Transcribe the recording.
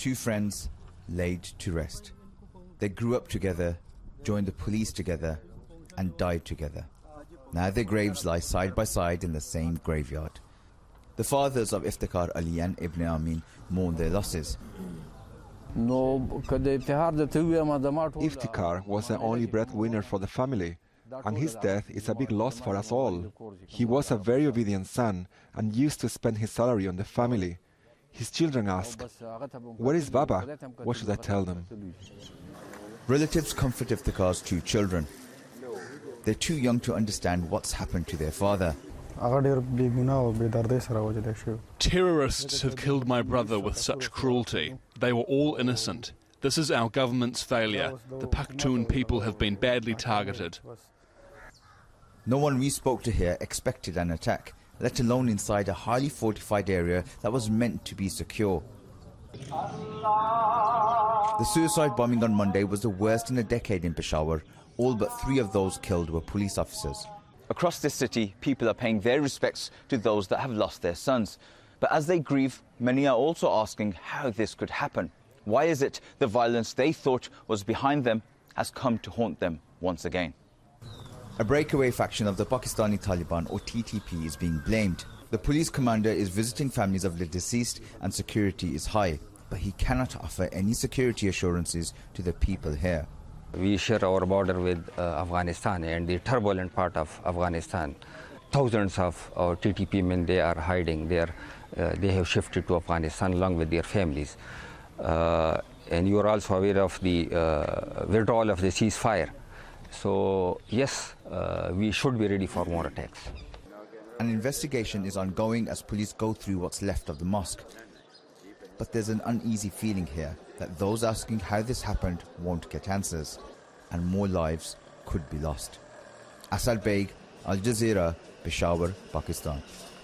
two friends laid to rest. They grew up together, joined the police together, and died together. Now their graves lie side by side in the same graveyard. The fathers of Iftikhar Ali and Ibn Amin mourn their losses. Iftikhar was the only breadwinner for the family, and his death is a big loss for us all. He was a very obedient son and used to spend his salary on the family. His children ask, "Where is Baba?" What should I tell them? Relatives comfort Iftikhar's two children. They're too young to understand what's happened to their father. Terrorists have killed my brother with such cruelty. They were all innocent. This is our government's failure. The Pakhtun people have been badly targeted. No one we spoke to here expected an attack, let alone inside a highly fortified area that was meant to be secure. The suicide bombing on Monday was the worst in a decade in Peshawar. All but 3 of those killed were police officers. Across this city, people are paying their respects to those that have lost their sons. But as they grieve, many are also asking how this could happen. Why is it the violence they thought was behind them has come to haunt them once again? A breakaway faction of the Pakistani Taliban, or TTP, is being blamed. The police commander is visiting families of the deceased and security is high, but he cannot offer any security assurances to the people here. We share our border with Afghanistan and the turbulent part of Afghanistan. Thousands of our TTP men, they are hiding there. They have shifted to Afghanistan along with their families. And you are also aware of the withdrawal of the ceasefire. So yes, we should be ready for more attacks. An investigation is ongoing as police go through what's left of the mosque. But there's an uneasy feeling here that those asking how this happened won't get answers, and more lives could be lost. Asad Beg, Al Jazeera, Peshawar, Pakistan.